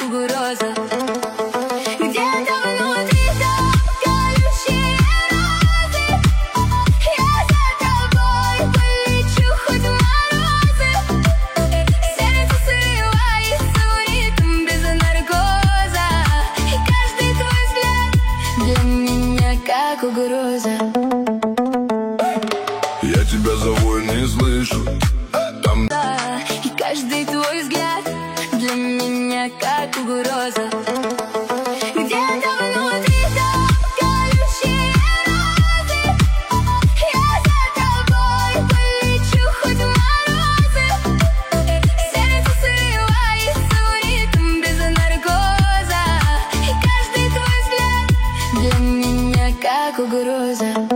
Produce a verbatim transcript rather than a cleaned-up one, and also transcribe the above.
угроза. Где-то внутри там колючие розы. Я за тобой полечу хоть в морозы. Сердце срывается в ритм без наркоза. И каждый твой взгляд для меня как угроза. Я тебя зову и не слышу. Там... Да, и каждый твой взгляд для меня как угроза. Где-то внутри там колючие розы. Я за тобой полечу хоть в морозы. Сердце срывается в ритм без наркоза. И каждый твой взгляд для меня как угроза.